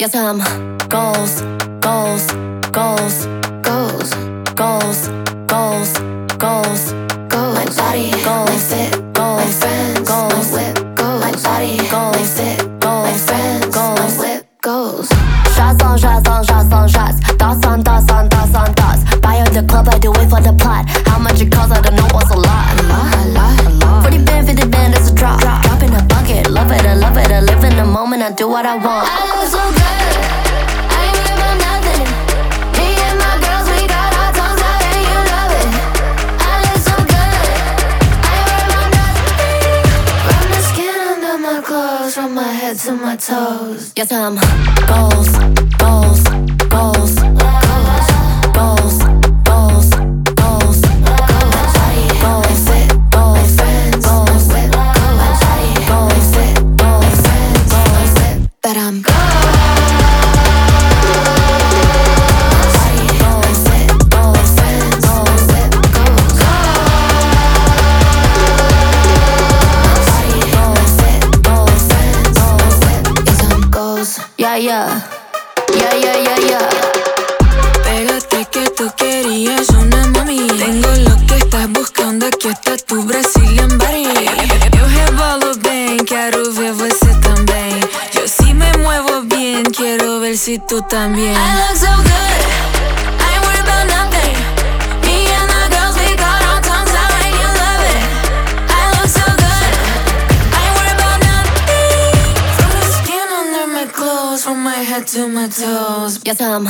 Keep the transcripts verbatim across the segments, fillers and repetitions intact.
Yes, I'm goals, goals, goals, goals, goals, goals, goals, goals. My body, goals, my fit, goals, my friends, goals, my whip, goals. My body, goals, my fit, goals, my friends, goals, my whip, goals. Shots on shots on shots on shots. Thoughts on thoughts on thoughts on thoughts. Buy out the club, I do it for the plot. How much it costs, I don't know what's a lot. A lot, a lot, a lot. forty band, fifty band, that's a drop. Drop in a bucket, love it, I love it. I live in the moment, I do what I want. I look so good, I ain't worried about nothing. Me and my girls, we got our tongues out and you love it. I look so good, I ain't worried about nothing. From the skin under my clothes, from my head to my toes. Yes, I'm goals, goals, goals, goals, goals, goals, goals, goals, fit, goals, friends, goals, whip, goals, goals, fit, goals, friends, goals, whip. But I'm goals, fit, goals, friends, goals, whip, goals, goals, fit, goals, friends, goals, whip. Yes, I'm goals. Yeah, yeah. Yeah, yeah, yeah, yeah. Pégate que tú querías una mami. Tengo lo que estás buscando, aqui está tu Brazilian body. Eu rebolo bem, quero ver você também. Yo sí me muevo bien, quiero ver si tú también. I look so good, I ain't worried about nothing. Me and the girls, we got our tongues out and you love it. I look so good, I ain't worried about nothing. From the skin under my clothes, from my head to my toes. Yes, I'm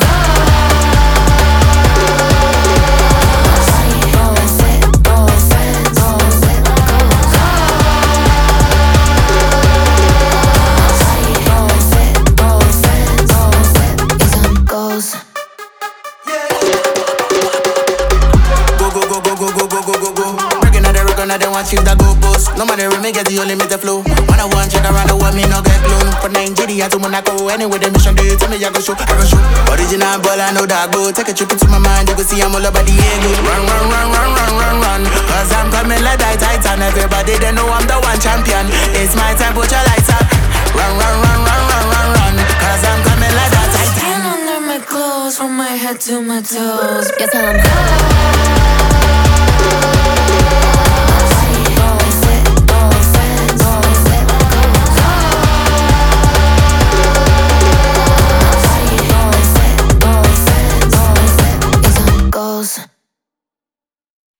I don't want you to go post. No matter if me get the only me the flow. When I want check around the world, me no get blown. From Nigeria to Monaco, anywhere the mission do, tell me I go show, I go show. Original ball, I know that go. Take a trip into my mind, you go see I'm all about the ego. Run, run, run, run, run, run, run. Cause I'm coming like that Titan. Everybody they know I'm the one champion. It's my time, put your lights up. Run, run, run, run, run, run, run. Cause I'm coming like that Titan. Skin under my clothes, from my head to my toes. yes, I'm